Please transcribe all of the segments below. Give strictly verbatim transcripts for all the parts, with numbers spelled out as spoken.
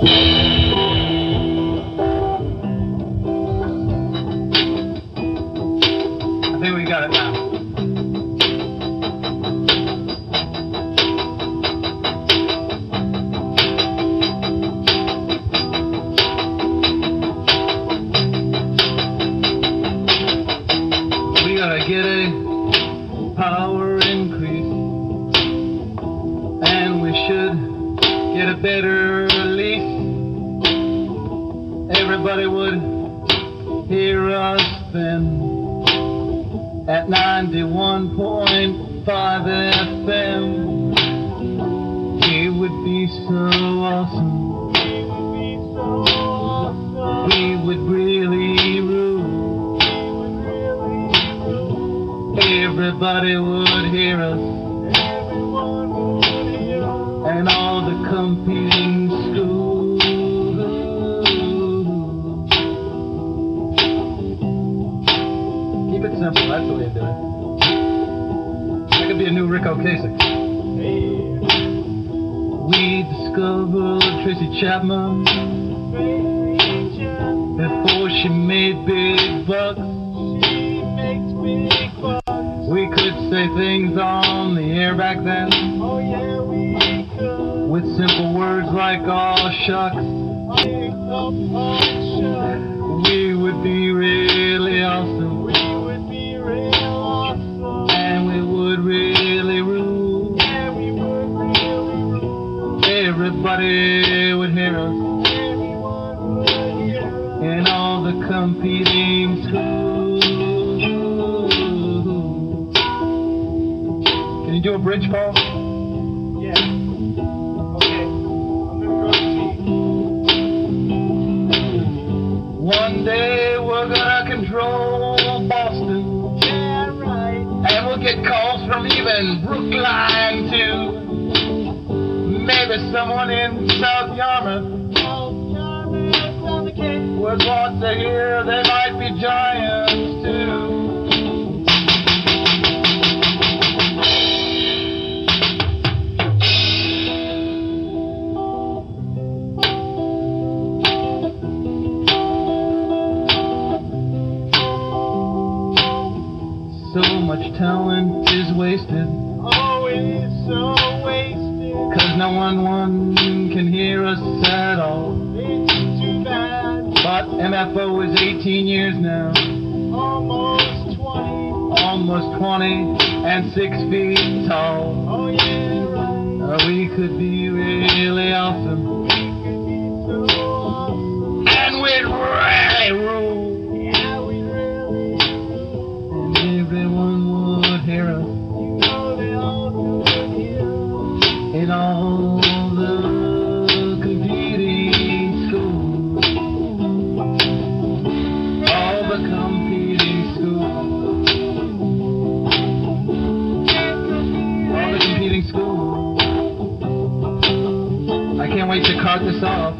I think we got it now. We gotta get a power increase, and we should get a better release. Everybody would hear us then at ninety-one point five F M. It would be so awesome. We would really rule. Everybody would hear us, and all the competing schools. Keep it simple, that's the way to do it. That could be a new Rick Ocasek. We discovered Tracy Chapman before she made big bucks. We could say things on the air back then. Oh yeah, we could. With simple words like "aw shucks." We would be really awesome. We would be real awesome. And we would really rule. Yeah, we would really rule. Everybody would hear us. Everyone would hear us. In all the competing schools. Can you do a bridge, Paul? Yeah. Okay. I'm gonna go see. One day we're gonna control Boston. Yeah, right. And we'll get calls from even Brookline too. Maybe someone in South Yarmouth. South Yarmouth on the Cape. Would want to hear they might be giants too. So much talent is wasted. Oh, it's so wasted. Cause no one, one can hear us at all. It's too bad. But M F O is eighteen years now. Almost twenty. Almost twenty and six feet tall. Oh, yeah, right. Uh, we could be really awesome. We could be so awesome. And we'd really rule. Yeah, we really And everyone would hear us. You know they all would hear us. In all the competing schools. All the competing schools. All the competing schools. I can't wait to cart this off.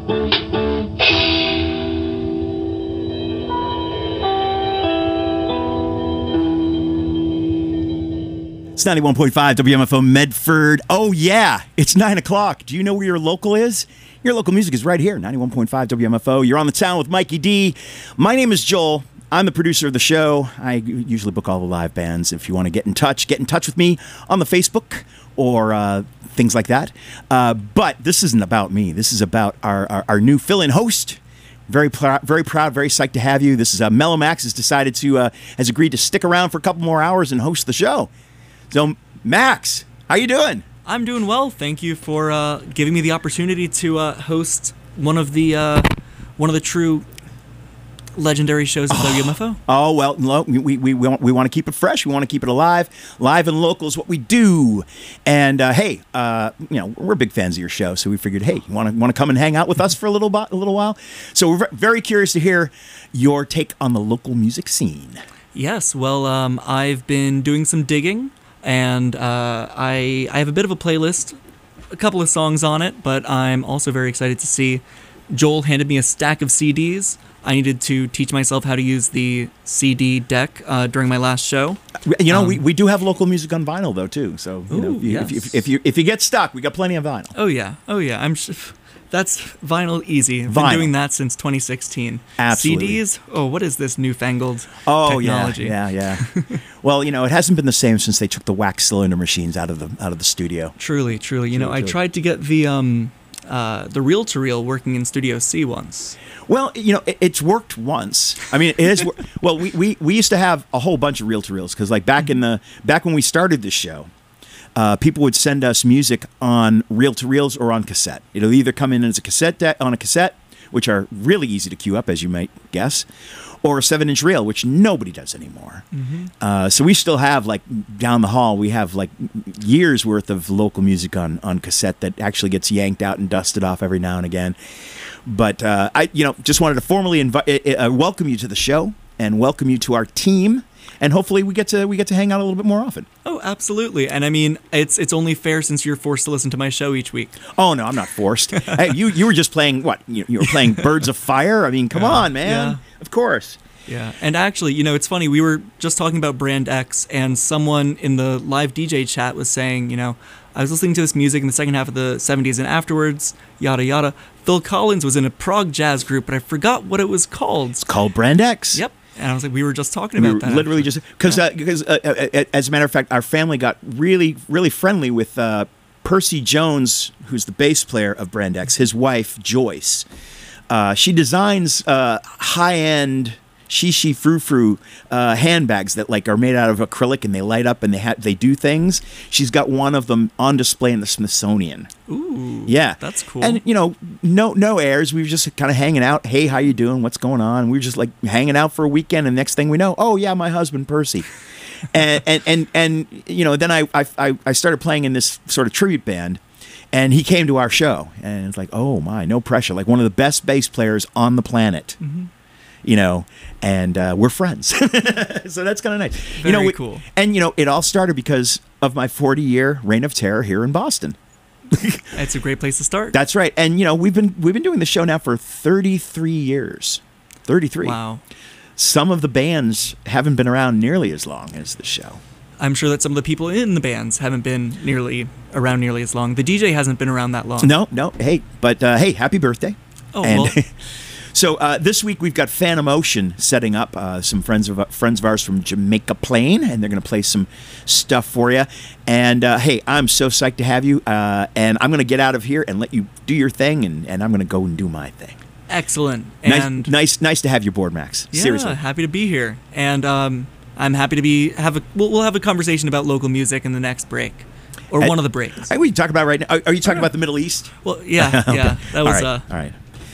It's ninety-one point five W M F O Medford. Oh, yeah, it's nine o'clock. Do you know where your local is? Your local music is right here, ninety-one point five W M F O. You're on the town with Mikey D. My name is Joel. I'm the producer of the show. I usually book all the live bands. If you want to get in touch, get in touch with me on the Facebook or uh, things like that. Uh, but this isn't about me. This is about our, our, our new fill-in host. Very, pr- very proud, very psyched to have you. This is uh, Mellow Max has decided to, uh, has agreed to stick around for a couple more hours and host the show. So, Max, how you doing? I'm doing well. Thank you for uh, giving me the opportunity to uh, host one of the uh, one of the true legendary shows of oh. W M F O. Oh well, look, we we we want, we want to keep it fresh. We want to keep it alive. Live and local is what we do. And uh, hey, uh, you know we're big fans of your show, so we figured, hey, you want to want to come and hang out with us for a little a little while. So we're very curious to hear your take on the local music scene. Yes. Well, um, I've been doing some digging. And uh, I I have a bit of a playlist, a couple of songs on it, but I'm also very excited to see Joel handed me a stack of C Ds. I needed to teach myself how to use the C D deck uh, during my last show. You know, um, we, we do have local music on vinyl though too. So you ooh, know, if you, yes. if, you, if you if you get stuck, we got plenty of vinyl. Oh yeah, oh yeah. I'm sh- That's vinyl easy. I've Vinyl. been doing that since twenty sixteen. Absolutely. C Ds? Oh, what is this newfangled Oh technology? yeah, yeah, yeah. Well, you know, it hasn't been the same since they took the wax cylinder machines out of the out of the studio. Truly, truly. You know, Truly, I truly. tried to get the um, uh, the reel-to-reel working in Studio C once. Well, you know, it, it's worked once. I mean, it is. wor- Well, we, we we used to have a whole bunch of reel to reels because, like, back in the back when we started this show, uh, people would send us music on reel to reels or on cassette. It'll either come in as a cassette deck on a cassette, which are really easy to queue up, as you might guess, or a seven-inch reel, which nobody does anymore. Uh, so we still have, like, down the hall, we have like years worth of local music on on cassette that actually gets yanked out and dusted off every now and again. But uh, I, you know, just wanted to formally invite, uh, welcome you to the show and welcome you to our team, and hopefully we get to we get to hang out a little bit more often. Oh, absolutely. And I mean, it's it's only fair since you're forced to listen to my show each week. Oh no, I'm not forced. Hey, you you were just playing what? You, you were playing Birds of Fire. I mean, come on, man. Yeah. Of course. Yeah. And actually, you know, it's funny. We were just talking about Brand X, and someone in the live D J chat was saying, you know, I was listening to this music in the second half of the seventies, and afterwards, yada yada. Phil Collins was in a prog jazz group, but I forgot what it was called. It's called Brand X. Yep. And I was like, we were just talking We about were that. literally just because uh, because uh, uh, as a matter of fact, our family got really really friendly with uh, Percy Jones, who's the bass player of Brand X. His wife Joyce, uh, she designs uh, high end shishi frou frou uh, handbags that like are made out of acrylic and they light up and they ha- they do things. She's got one of them on display in the Smithsonian. Ooh. Yeah, That's cool. And you know, no no airs. We were just kind of hanging out. Hey, how you doing? What's going on? We were just like hanging out for a weekend, and next thing we know, oh yeah, my husband Percy. and, and and and you know, then I I I started playing in this sort of tribute band, and he came to our show, and it's like, oh my, no pressure, like one of the best bass players on the planet. Mm-hmm. You know, and uh, we're friends, so that's kind of nice. Very you know, we- cool. And you know, it all started because of my forty-year reign of terror here in Boston. It's a great place to start. That's right. And you know, we've been we've been doing the show now for thirty-three years. thirty-three. Wow. Some of the bands haven't been around nearly as long as the show. I'm sure that some of the people in the bands haven't been nearly around nearly as long. The D J hasn't been around that long. No, no. Hey, but uh, hey, happy birthday. Oh, And well. so uh, this week we've got Phantom Ocean setting up uh, some friends of friends of ours from Jamaica Plain, and they're going to play some stuff for you. And uh, hey, I'm so psyched to have you. Uh, and I'm going to get out of here and let you do your thing, and, and I'm going to go and do my thing. Excellent. Nice, And nice, nice to have you aboard, Max. yeah, Seriously. happy to be here. And um, I'm happy to be have a we'll, we'll have a conversation about local music in the next break, or Uh, one of the breaks. Are we talking about right now? Are, are you talking about the Middle East? Well, yeah, yeah. That was all right, uh, all right.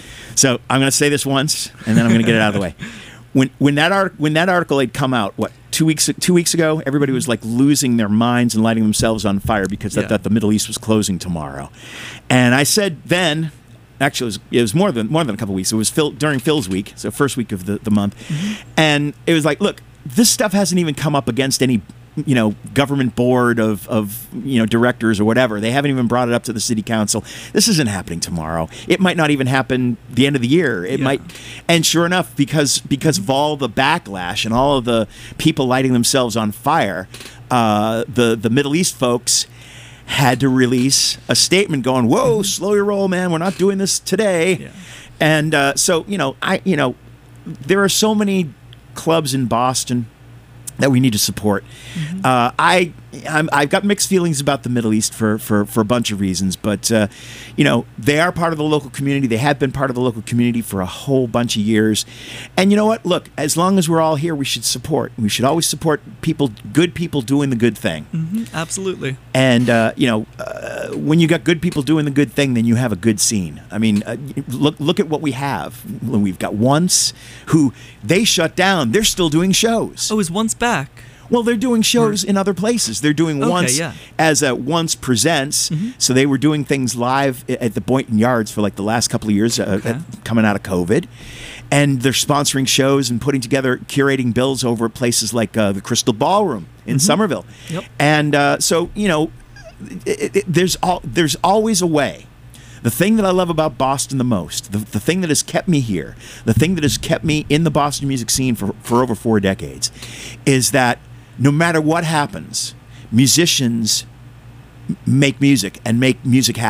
So I'm going to say this once, and then I'm going to get it out of the way. When when that art when that article had come out, what two weeks two weeks ago, everybody was like losing their minds and lighting themselves on fire because they Yeah. thought the Middle East was closing tomorrow. And I said then, actually, it was, it was more than more than a couple weeks. It was Phil, during Phil's week, so first week of the the month, and it was like, look, this stuff hasn't even come up against any, you know, government board of, of, you know, directors or whatever. They haven't even brought it up to the city council. This isn't happening tomorrow. It might not even happen the end of the year. It Yeah. might, and sure enough, because because of all the backlash and all of the people lighting themselves on fire, uh, the the Middle East folks had to release a statement going, "Whoa, slow your roll, man. We're not doing this today." Yeah. And uh, so, you know, I, you know, there are so many clubs in Boston that we need to support. Mm-hmm. Uh, I, I'm, I've got mixed feelings about the Middle East for, for, for a bunch of reasons, but uh, you know, they are part of the local community. They have been part of the local community for a whole bunch of years. And you know what? Look, as long as we're all here, we should support. We should always support people, good people doing the good thing. mhm, absolutely. And uh, you know, uh, when you got good people doing the good thing, then you have a good scene. I mean, uh, look look at what we have. We've got Once, who they shut down. They're still doing shows. Oh, is Once back? Well, they're doing shows in other places. They're doing Okay, Once yeah. as a Once Presents. Mhm. So they were doing things live i- at the Boynton Yards for like the last couple of years, uh, Okay. uh, coming out of COVID. And they're sponsoring shows and putting together, curating bills over at places like uh, the Crystal Ballroom in Somerville. Yep. And uh, so, you know, it, it, there's all there's always a way. The thing that I love about Boston the most, the, the thing that has kept me here, the thing that has kept me in the Boston music scene for, for over four decades, is that no matter what happens, musicians m- make music and make music happen.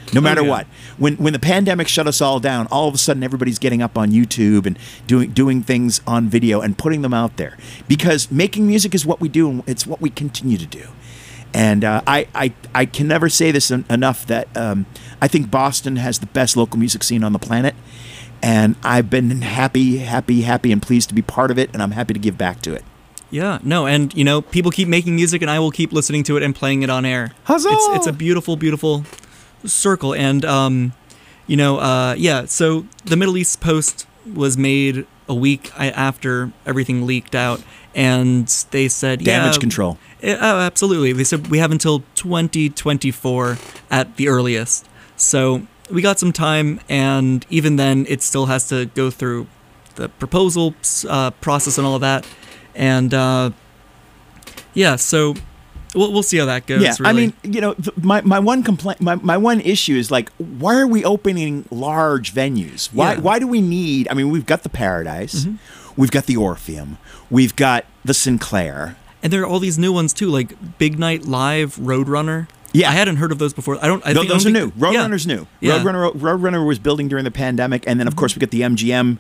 No matter yeah. what. When when the pandemic shut us all down, all of a sudden everybody's getting up on YouTube and doing doing things on video and putting them out there. Because making music is what we do, and it's what we continue to do. And uh, I, I I can never say this en- enough that um, I think Boston has the best local music scene on the planet. And I've been happy, happy, happy, and pleased to be part of it, and I'm happy to give back to it. Yeah, no, and you know, people keep making music, and I will keep listening to it and playing it on air. Huzzah! It's it's a beautiful, beautiful circle, and um, you know, uh, yeah. So the Middle East Post was made a week after everything leaked out, and they said Damage yeah, control. Uh, oh, absolutely. They said we have until twenty twenty-four at the earliest. So we got some time, and even then, it still has to go through the proposal uh, process and all of that. And uh, yeah, so we'll we'll see how that goes. Yeah, really. I mean, you know, th- my, my one complaint, my, my one issue is like, why are we opening large venues? Why Yeah. why do we need? I mean, we've got the Paradise, we've got the Orpheum, we've got the Sinclair. and there are all these new ones too, like Big Night Live, Roadrunner. Yeah. I hadn't heard of those before. I don't. I Tho- think, those I are don't new. think- yeah. Roadrunner's new. Yeah. Roadrunner Roadrunner was building during the pandemic, and then of course we got the M G M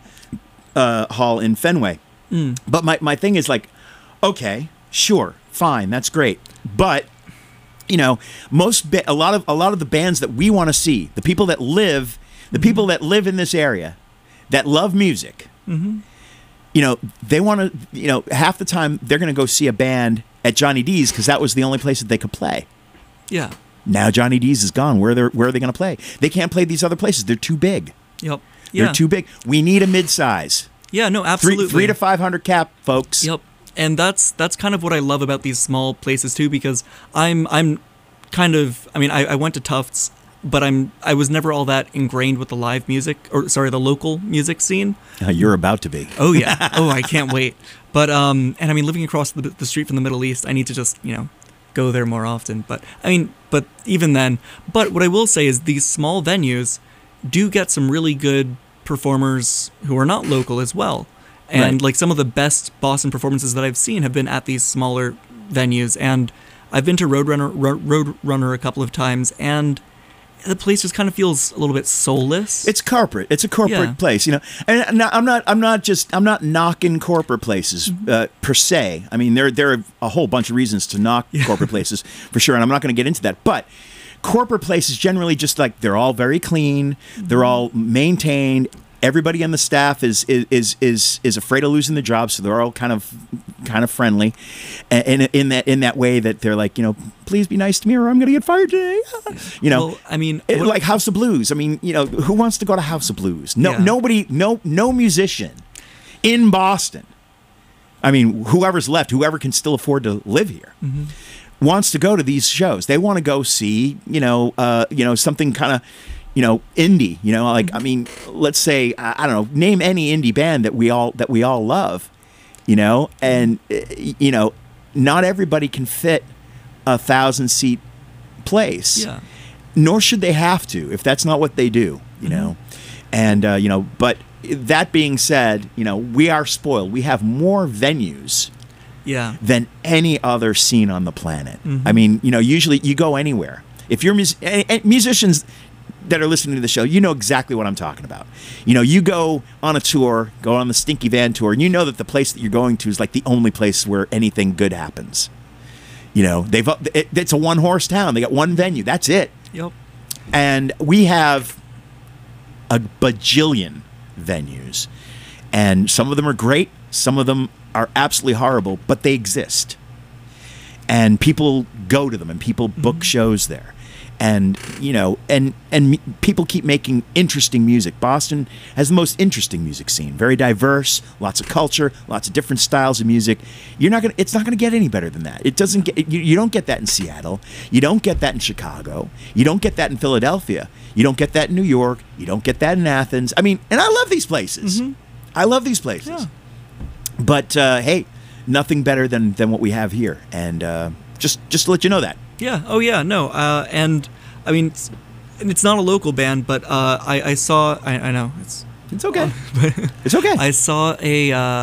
uh, hall in Fenway. Mm. But my my thing is like, okay, sure, fine, that's great, but you know, most ba- a lot of a lot of the bands that we want to see, the people that live, the people that live in this area, that love music, Mm-hmm. you know, they want to, you know, half the time they're going to go see a band at Johnny D's because that was the only place that they could play. Yeah. Now Johnny D's is gone. Where are they, where are they going to play? They can't play these other places. They're too big. Yep. Yeah. They're too big. We need a mid-size. Yeah. No. Three, Absolutely. three to five hundred cap, folks. Yep. And that's that's kind of what I love about these small places too, because I'm I'm kind of I mean I, I went to Tufts, but I'm I was never all that ingrained with the live music or sorry the local music scene. Uh, you're about to be. Oh yeah. Oh, I can't wait. But um, and I mean living across the, the street from the Middle East, I need to just you know go there more often. But I mean, but even then, but what I will say is these small venues do get some really good performers who are not local as well. And Right. like some of the best Boston performances that I've seen have been at these smaller venues. And I've been to Roadrunner, Ro- Roadrunner a couple of times, and the place just kind of feels a little bit soulless. It's corporate. It's a corporate Yeah. place, you know. And I'm not, I'm not. I'm not just. I'm not knocking corporate places Mm-hmm. uh, per se. I mean, there there are a whole bunch of reasons to knock corporate places for sure, and I'm not going to get into that. But corporate places generally just like they're all very clean. They're all maintained. Everybody on the staff is is is is, is afraid of losing their jobs, so they're all kind of kind of friendly, and in, in that in that way that they're like, you know, please be nice to me, or I'm going to get fired today. You know, Well, I mean, it- what- like House of Blues. I mean, you know, who wants to go to House of Blues? No, Yeah. nobody, no, no musician in Boston. I mean, whoever's left, whoever can still afford to live here, Mm-hmm. wants to go to these shows. They want to go see, you know, uh, you know, something kind of, you know, indie. You know, like I mean, let's say I, I don't know, name any indie band that we all that we all love. You know, and uh, you know, not everybody can fit a thousand seat place. yeah. Nor should they have to if that's not what they do, you know. And uh, you know, but that being said, you know, we are spoiled. We have more venues Yeah. than any other scene on the planet. Mm-hmm. I mean, you know, usually you go anywhere. If you're mus- and, and musicians that are listening to the show, you know exactly what I'm talking about. You know, you go on a tour, go on the Stinky Van tour, and you know that the place that you're going to is like the only place where anything good happens. You know, they've it, it's a one horse town. They got one venue. That's it. Yep. And we have a bajillion venues. And some of them are great, some of them are absolutely horrible, but they exist. And people go to them and people book shows there. And, you know, and and me- people keep making interesting music. Boston has the most interesting music scene. Very diverse, lots of culture, lots of different styles of music. You're not going to it's not going to get any better than that. It doesn't get you, you don't get that in Seattle. You don't get that in Chicago. You don't get that in Philadelphia. You don't get that in New York. You don't get that in Athens. I mean, and I love these places. I love these places. Yeah. But uh, hey, nothing better than than what we have here. And uh, just just to let you know that. Yeah. Oh, yeah. No. Uh, and I mean, it's, and it's not a local band, but uh, I, I saw. I, I know it's. It's okay. It's okay. I saw a uh,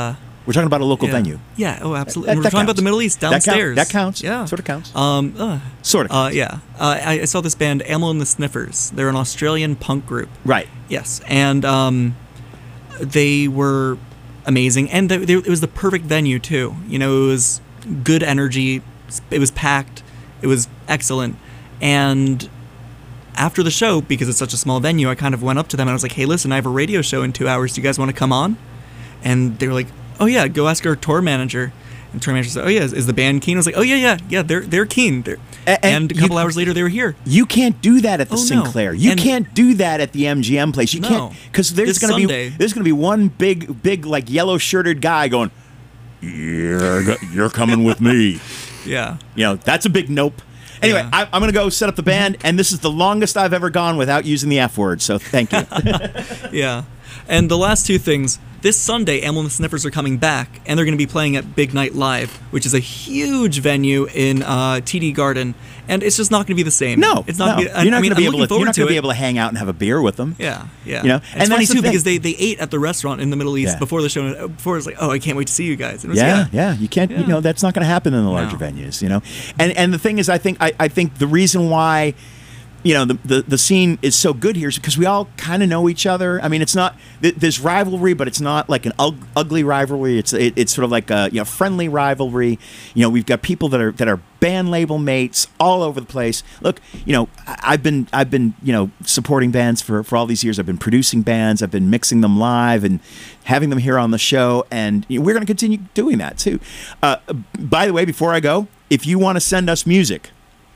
We're talking about a local Yeah. venue. Yeah. Oh, absolutely. That- and we're that talking about counts. the Middle East That count- downstairs. that counts. Yeah. Sort of counts. Um. Uh, Sort of Uh, counts. yeah. Uh, I, I saw this band, Amel and the Sniffers. They're an Australian punk group. Right. Yes, and um, they were amazing, and they, they, it was the perfect venue too. You know, it was good energy. It was packed. It was excellent, and after the show, because it's such a small venue, I kind of went up to them and I was like, "Hey, listen, I have a radio show in two hours. Do you guys want to come on?" And they were like, "Oh yeah, go ask our tour manager." And the tour manager said, "Oh yeah, is, is the band keen?" I was like, "Oh yeah, yeah, yeah, they're they're keen." They're, A- and, and a couple you- hours later, they were here. You can't do that at the Oh, no. Sinclair. You And- can't do that at the M G M place. You No. can't because there's This going to Sunday- be there's going to be one big big like yellow shirted guy going, "You're go- you're coming with me." Yeah. You know, that's a big nope. Anyway, Yeah. I, I'm going to go set up the band, and this is the longest I've ever gone without using the F word. So thank you. Yeah. And the last two things. This Sunday, Amel and the Sniffers are coming back, and they're going to be playing at Big Night Live, which is a huge venue in uh, T D Garden, and it's just not going to be the same. No, it's not. no. Gonna be, I, you're not I mean, going to be I'm able looking to. You're forward not to going to be it. able to hang out and have a beer with them. Yeah, yeah. You know, and and it's funny that's the too thing. because they, they ate at the restaurant in the Middle East Yeah. before the show. Before it was like, oh, I can't wait to see you guys. And it was, Yeah, yeah, you can't. You Yeah. know, that's not going to happen in the larger No. venues. You know, and and the thing is, I think I, I think the reason why, you know, the, the the scene is so good here is because we all kind of know each other. I mean, it's not th- there's rivalry, but it's not like an ug- ugly rivalry. It's it, it's sort of like a you know friendly rivalry. You know, we've got people that are that are band label mates all over the place. Look, you know, I- I've been I've been you know supporting bands for for all these years. I've been producing bands. I've been mixing them live and having them here on the show, and you know, we're going to continue doing that too. Uh, by the way, before I go, if you want to send us music.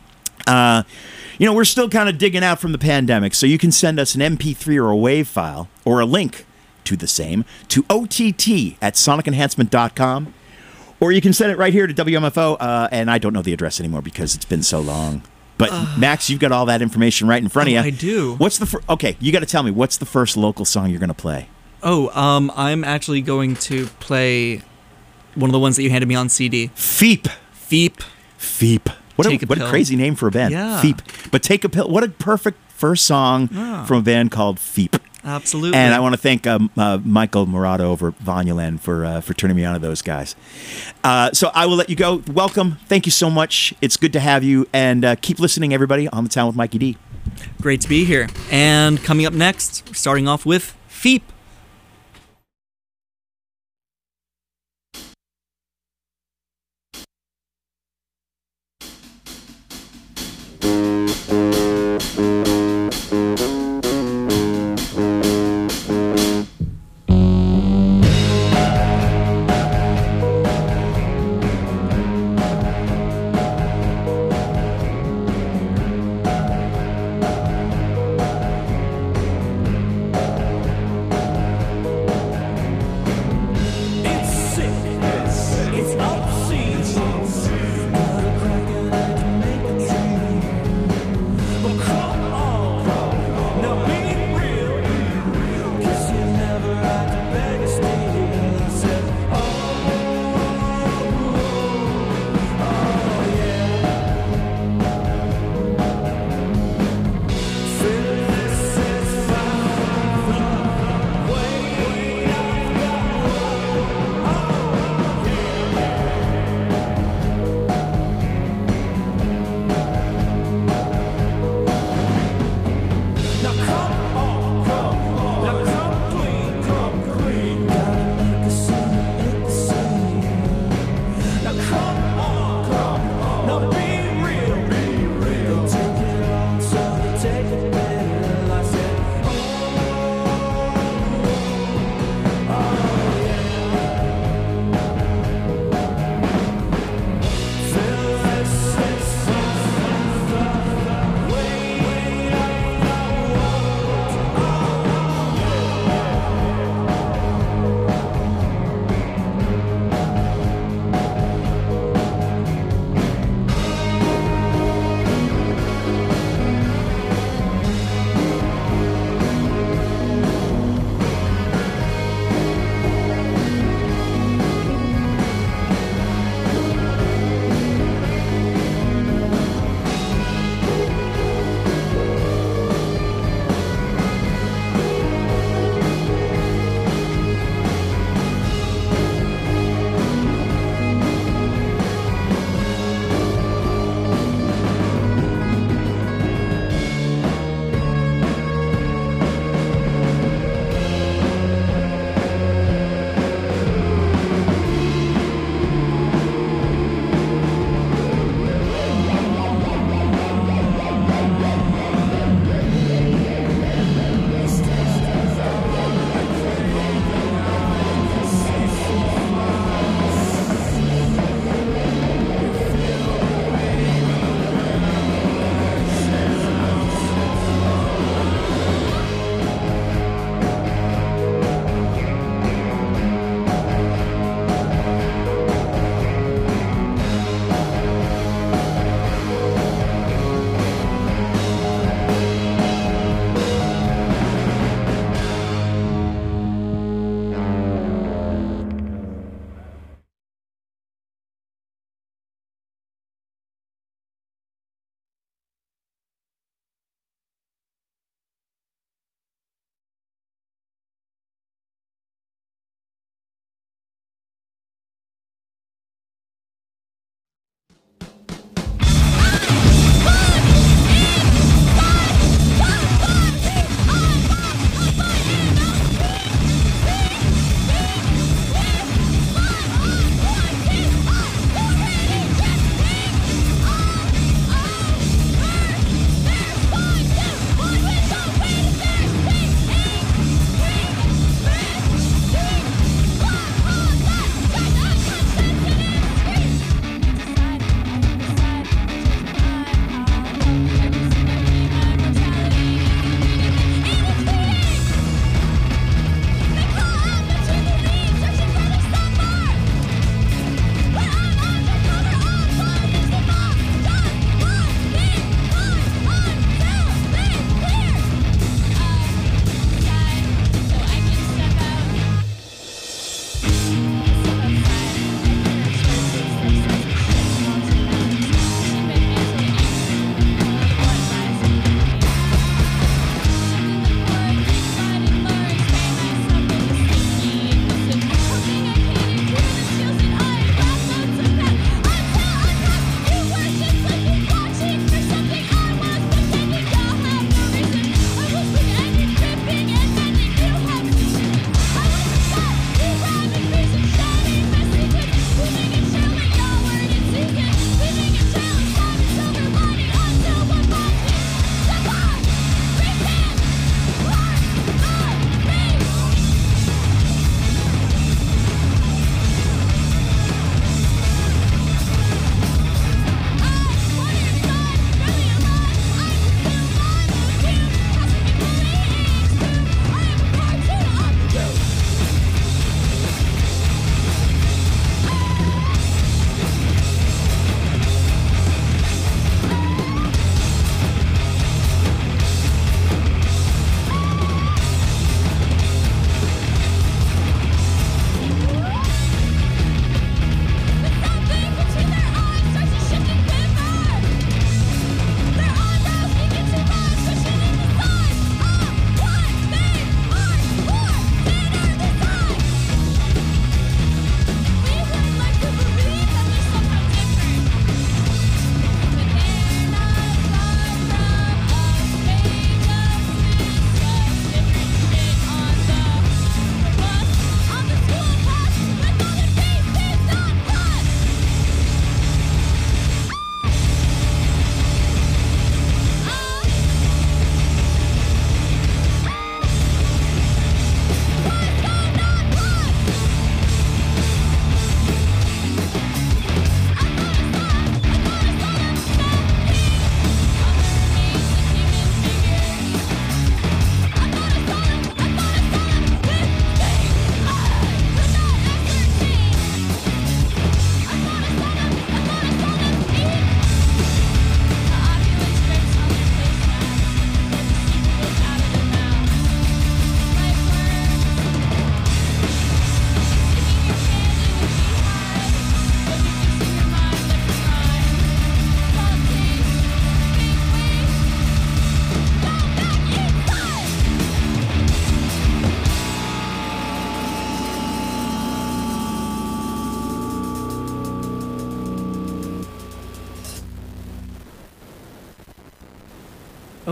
Uh, you know, we're still kind of digging out from the pandemic, so you can send us an M P three or a WAV file or a link to the same to O T T at sonic enhancement dot com, or you can send it right here to W M F O, uh, and I don't know the address anymore because it's been so long. But Max, you've got all that information right in front of Oh, you. I do. What's the fir- okay? You got to tell me what's the first local song you're going to play? Oh, um, I'm actually going to play one of the ones that you handed me on C D. Feep. Feep. Feep. What, Take a, a what a Pill. crazy name for a band. Yeah. Feep. But Take a Pill. What a perfect first song Yeah. from a band called Feep. Absolutely. And I want to thank um, uh, Michael Murado over at Voluland for uh, for turning me on to those guys. Uh, so I will let you go. Welcome. Thank you so much. It's good to have you. And uh, keep listening, everybody, on The Town with Mikey D. Great to be here. And coming up next, starting off with Feep.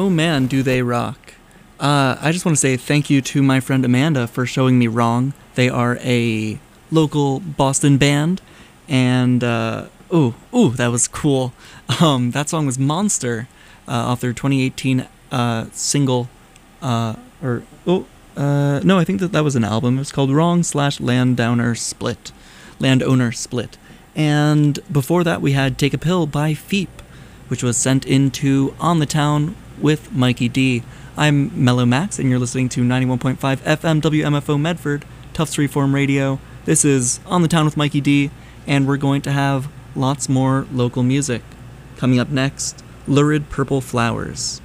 oh man, do they rock. Uh, I just want to say thank you to my friend Amanda for showing me Wrong. They are a local Boston band, and uh, ooh, ooh, that was cool. Um, that song was Monster, uh, off their twenty eighteen uh, single, uh, or oh, uh, no, I think that that was an album. It was called Wrong slash Landowner Split, Landowner Split. And before that, we had Take a Pill by Feep, which was sent into On the Town with Mikey D. I'm Mellow Max, and you're listening to ninety-one point five F M W M F O Medford, Tufts Reform Radio. This is On the Town with Mikey D, and we're going to have lots more local music. Coming up next, Lurid Purple Flowers.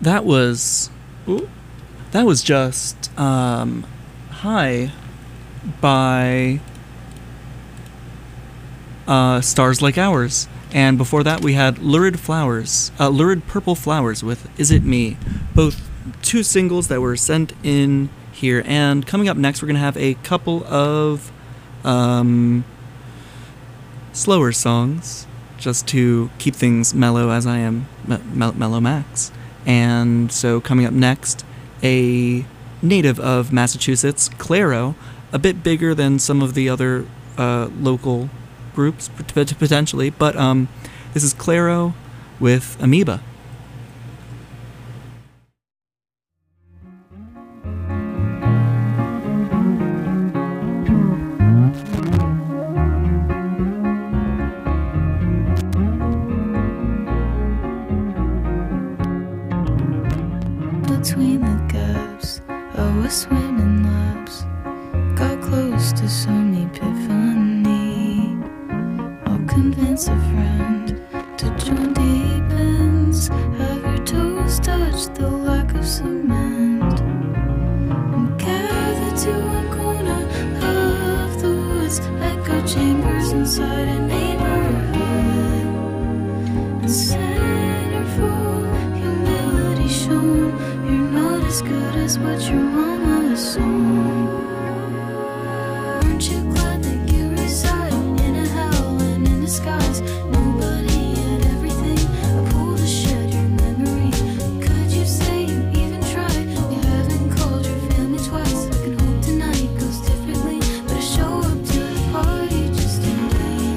That was ooh, that was just um, High by uh, Stars Like Ours. And before that we had Lurid Flowers, uh, Lurid Purple Flowers with Is It Me? Both two singles that were sent in here. And coming up next we're going to have a couple of um, slower songs just to keep things mellow, as I am me- me- Mellow Max. And so coming up next, a native of Massachusetts, Clairo, a bit bigger than some of the other uh, local groups, pot- potentially, but um, this is Clairo with Amoeba. Between the gaps, I was swimming laps. Got close to some epiphany. I'll convince a friend to join deep ends. Have your toes touch the lack of cement. And gather to one corner of the woods. Echo chambers inside a neighborhood. And centerfold humility shown. You're not as good as what your mama assumed. Aren't you glad that you reside in a hell and in disguise? Nobody had everything. I pulled to shed your memory. Could you say you even tried? You haven't called your family twice. I can hope tonight goes differently, but I show up to the party just in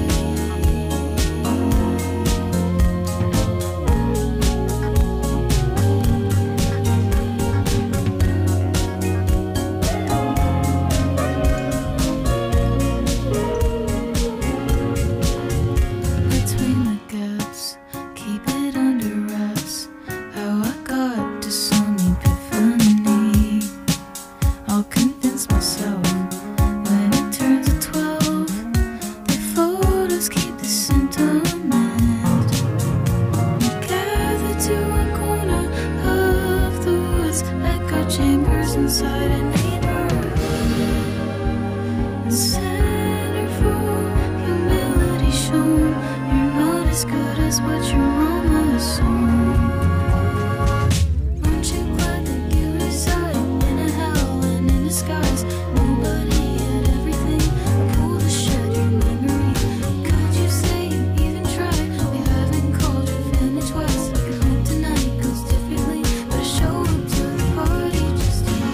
between the gaps, keep it under wraps. How I got to some epiphany. I'll convince myself when it turns to twelve. The photos keep the sentiment. We gather to one corner of the woods. Echo chambers inside a neighborhood. And centerfold humility shown. You're not as good as what your mama assumed. Aren't you glad that you reside in a hell and in disguise? Nobody had everything. I pulled to shed your memory. Could you say you even tried? We haven't called your family twice. I can hope tonight goes differently, but I show up to the party just in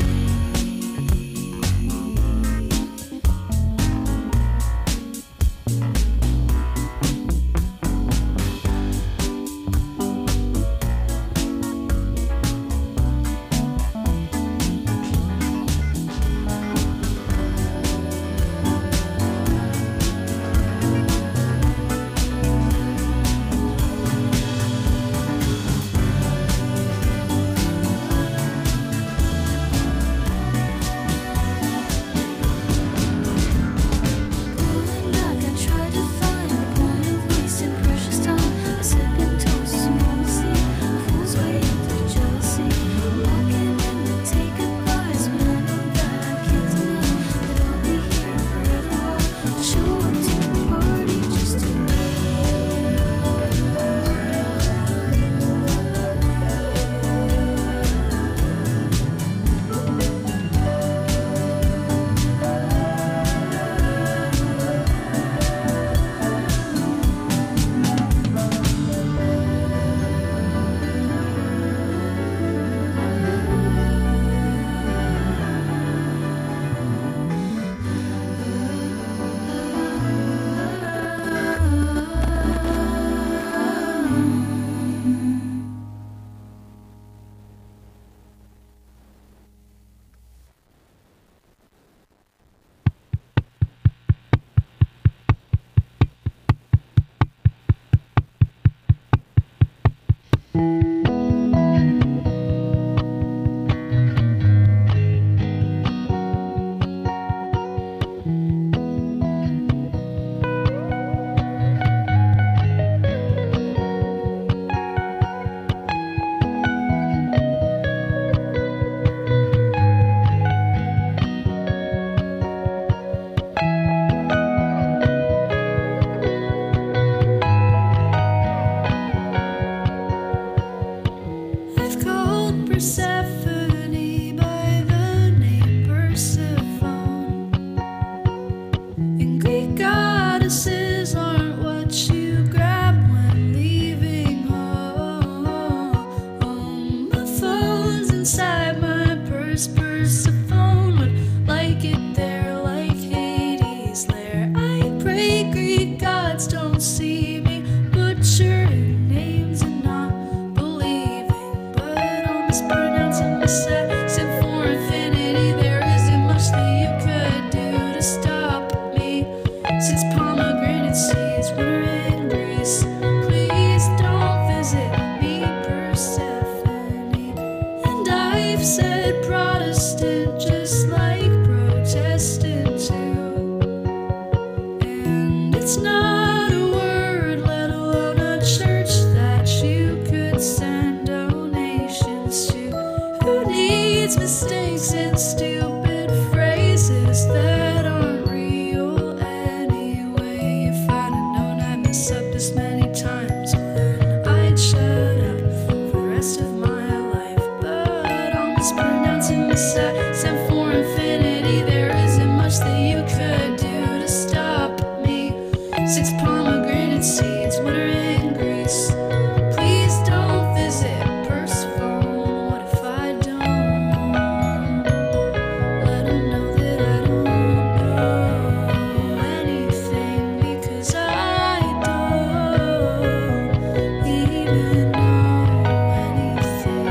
Perse- Persephone would like it there, like Hades' lair. I pray Greek gods don't see me butchering names and not believing, but on this pronouncing the set for infinity, there isn't much that you could do to stop me. Since pomegranate seeds were in Greece, please don't visit me, Persephone. And I've said Protestant just like Protestant too. And it's not a word, let alone a church, that you could send donations to. Who needs mistakes and stupid phrases that aren't real anyway? If I'd have known I'd mess up this many times, well then I'd shut up for the rest of my life. But I'm mispronouncing the set for infinity, there isn't much that you could do to stop me. Six pomegranate seeds, winter in Greece. Please don't visit Persephone. What if I don't? Let 'em know that I don't know anything, because I don't even know anything.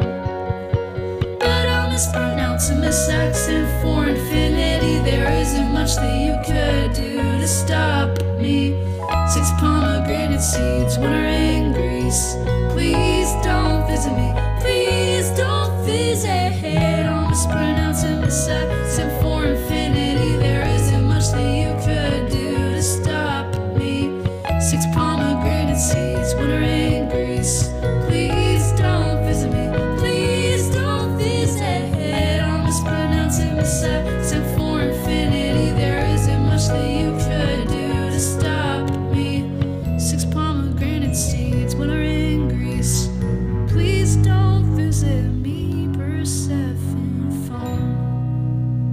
But I'm mispronouncing this accent for infinity, there isn't much that you could do to stop me. Six pomegranate seeds, winter in Greece. Please don't visit me, please don't visit. I'm mispronouncing this accent for infinity, there isn't much that you could do to stop me. Six pomegranate seeds, winter in Greece. Please don't visit me, please don't visit. I'm mispronouncing this accent for infinity, there isn't much that you could do to stop me. Six pomegranate seeds, winter in Greece. Please don't visit me, Persephone.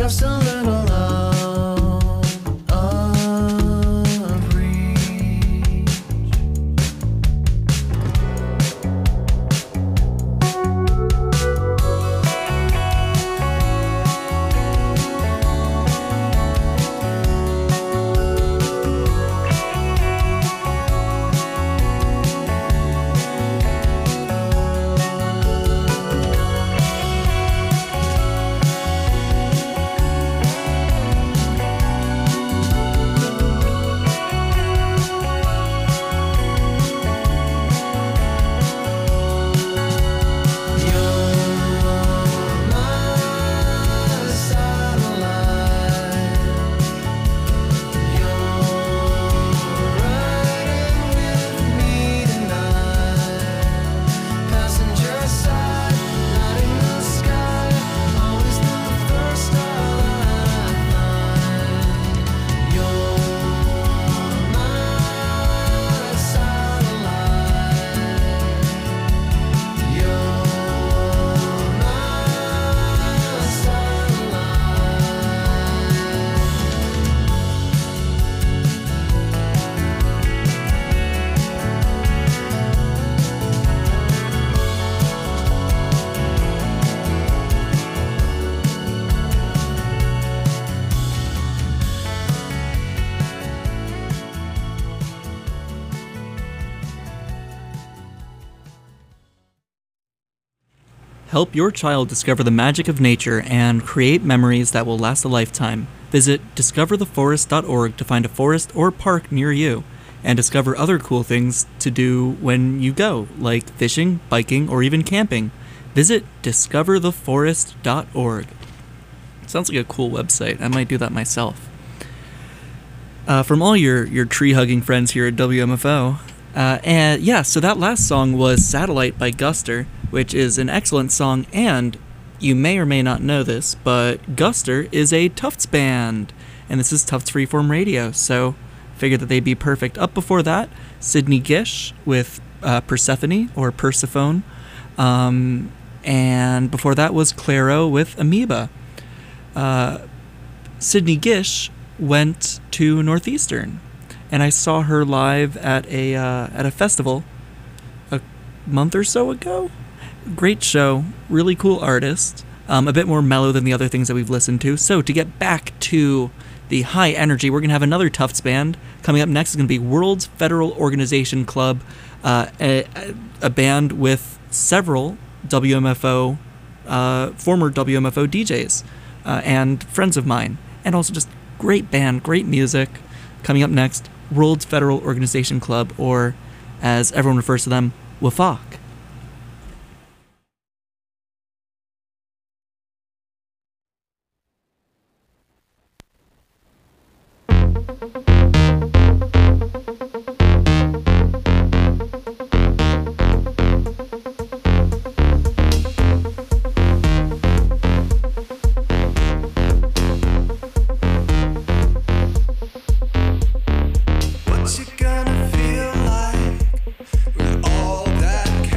just a little out of reach. Help your child discover the magic of nature and create memories that will last a lifetime. Visit discover the forest dot org to find a forest or park near you, and discover other cool things to do when you go, like fishing, biking, or even camping. Visit discover the forest dot org. Sounds like a cool website. I might do that myself. Uh, from all your, your tree-hugging friends here at W M F O, uh, and yeah, so that last song was Satellite by Guster, which is an excellent song, and you may or may not know this, but Guster is a Tufts band, and this is Tufts Freeform Radio, so figured that they'd be perfect. Up before that, Sydney Gish with uh, Persephone, or Persephone, um, and before that was Clairo with Amoeba. Uh, Sydney Gish went to Northeastern, and I saw her live at a uh, at a festival a month or so ago. Great show, really cool artist, um, a bit more mellow than the other things that we've listened to. So to get back to the high energy, we're going to have another Tufts band. Coming up next is going to be World's Federal Organization Club, uh, a, a band with several W M F O, uh, former W M F O D Js uh, and friends of mine, and also just great band, great music. Coming up next, World's Federal Organization Club, or as everyone refers to them, W F O C. What you gonna feel like with all that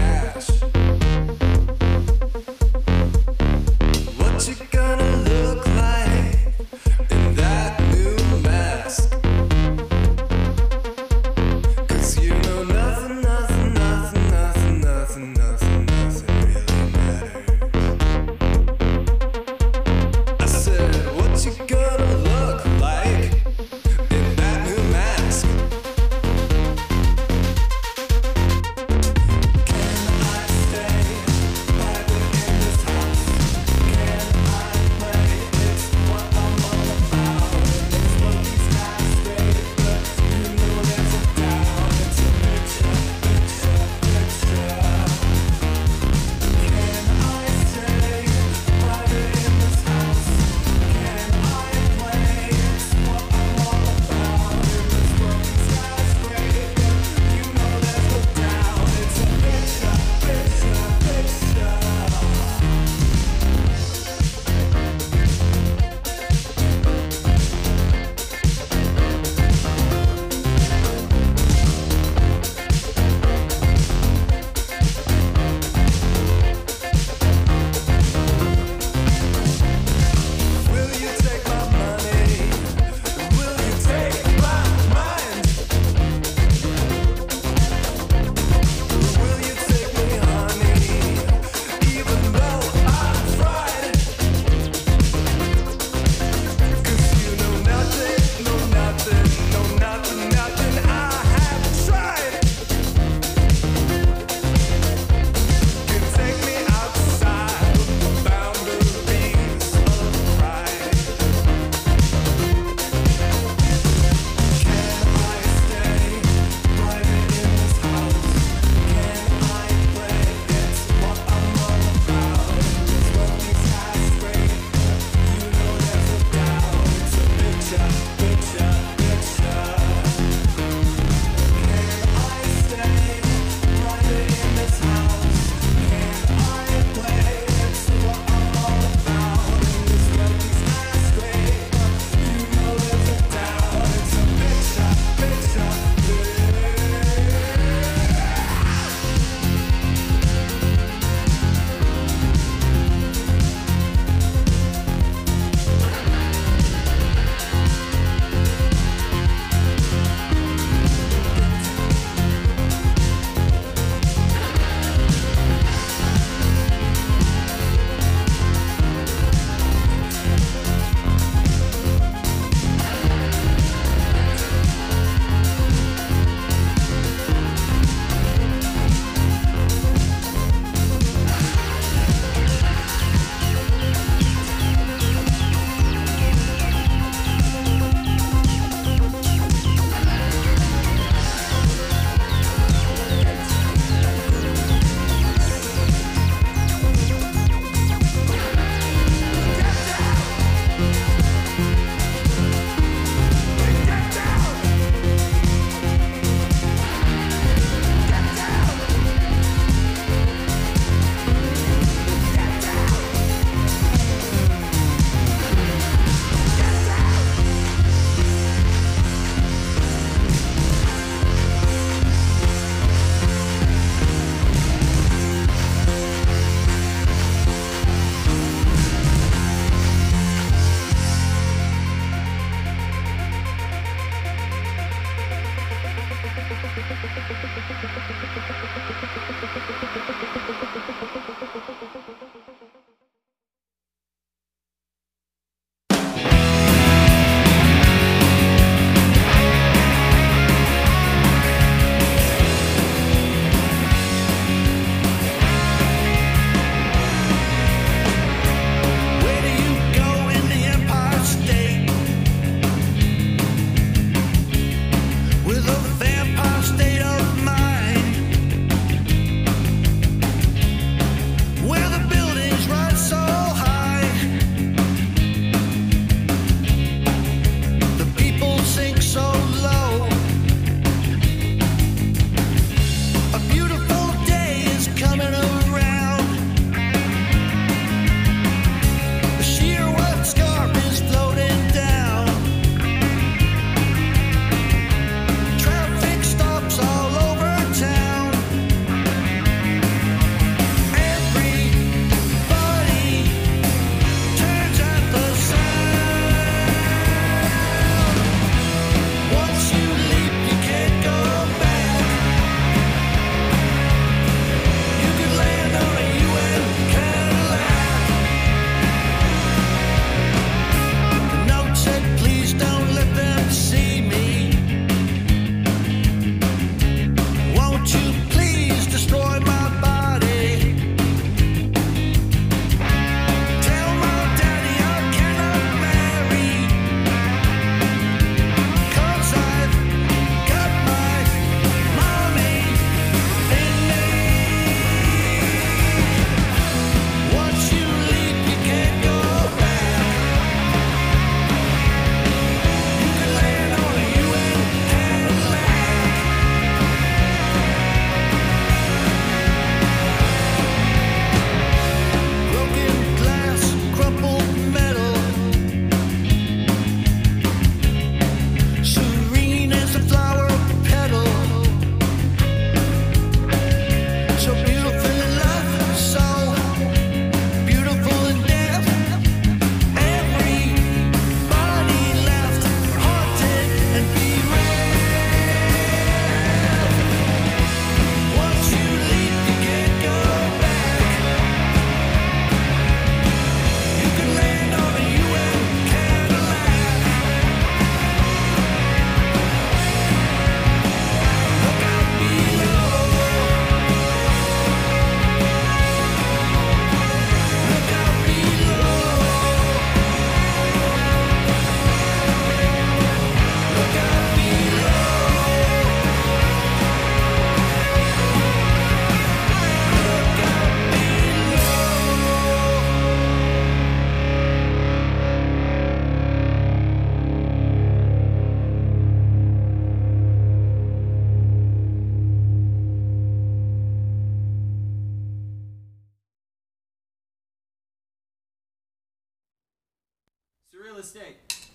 Surreal Estate.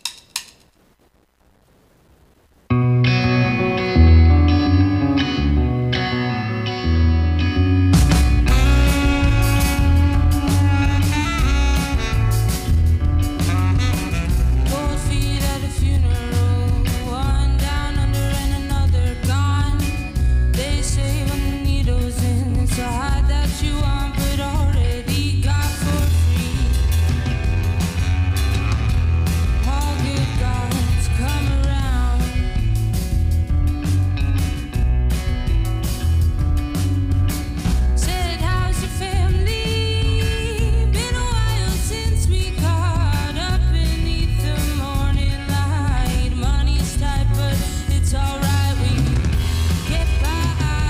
Cold feet at a funeral, one down under and another gone. They say when the needle's in, it's a heart that you want but already got for free. All good gods come around. Said, how's your family? Been a while since we caught up beneath the morning light. Money's tight, but it's alright. We get by.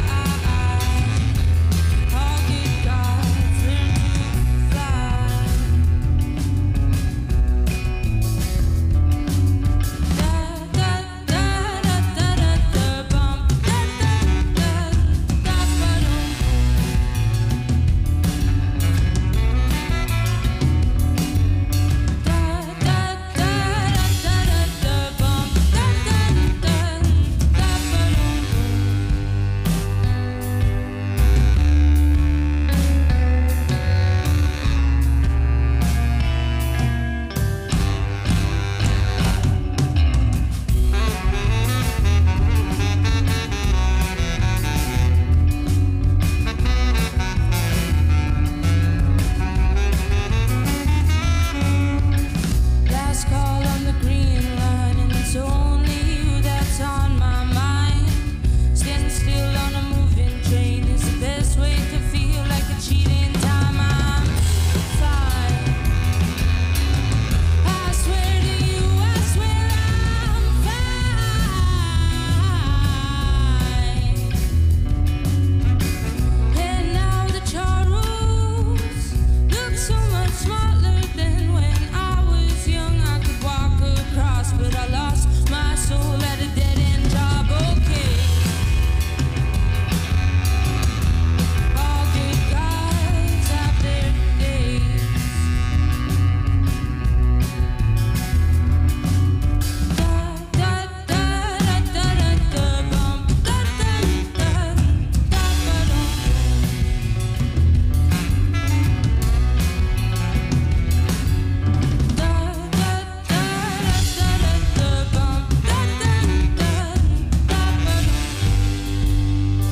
All good gods learn to fly. Da da da da da da da bum da da da da ba-dum. Da da da da da da bum da da da da ba-dum. Last call on the green line, and it's only you that's on my mind. Standing still on a moving train is the best way to feel like a cheating time. I'm fine. I swear to you, I swear I'm fine. And now the charros look so much smaller than when I was young. I could walk across, but I lost my soul at a dead-end job. Okay. All good guys have their days. Da da da da da da da bum da da da da ba-dum. Da da da da da da bum da da da da ba-dum.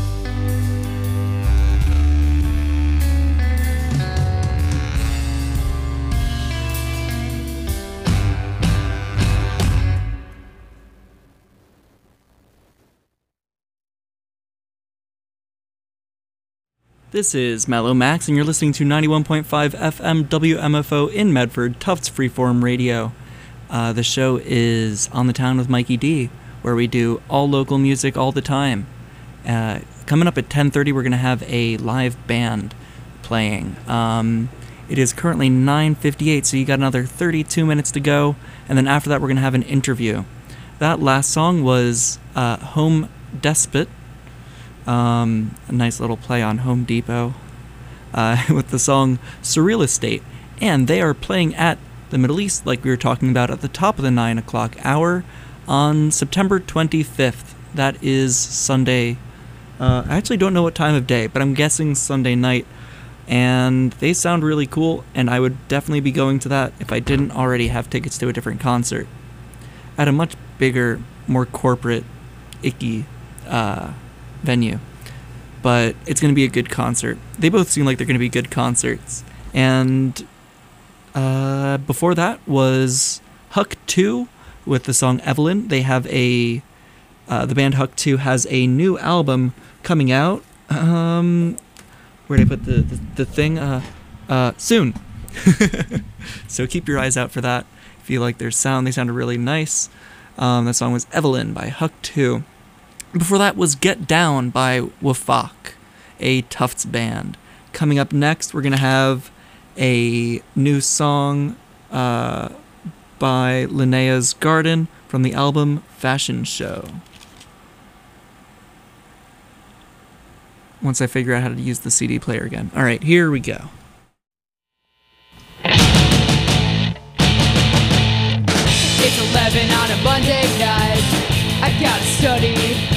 This is Mallow Max, and you're listening to ninety-one point five F M W M F O in Medford, Tufts Freeform Radio. Uh, the show is On the Town with Mikey D, where we do all local music all the time. Uh, coming up at ten thirty, we're going to have a live band playing. Um, it is currently nine fifty-eight, so you got another thirty-two minutes to go, and then after that we're going to have an interview. That last song was uh, Home Despot. Um, a nice little play on Home Depot uh, with the song Surreal Estate. And they are playing at the Middle East, like we were talking about at the top of the nine o'clock hour, on September twenty-fifth. That is Sunday. Uh, I actually don't know what time of day, but I'm guessing Sunday night. And they sound really cool, and I would definitely be going to that if I didn't already have tickets to a different concert at a much bigger, more corporate, icky uh, venue. But it's going to be a good concert. They both seem like they're going to be good concerts. And uh, before that was Huck two with the song Evelyn. They have a... Uh, the band Huck two has a new album coming out. Um, where did I put the, the, the thing? Uh, uh, soon. So keep your eyes out for that. If you like their sound, they sounded really nice. Um, that song was Evelyn by Huck two. Before that was Get Down by Wafak, a Tufts band. Coming up next, we're going to have a new song uh, by Linnea's Garden from the album Fashion Show. Once I figure out how to use the C D player again. All right, here we go. driving on a Monday night. I gotta study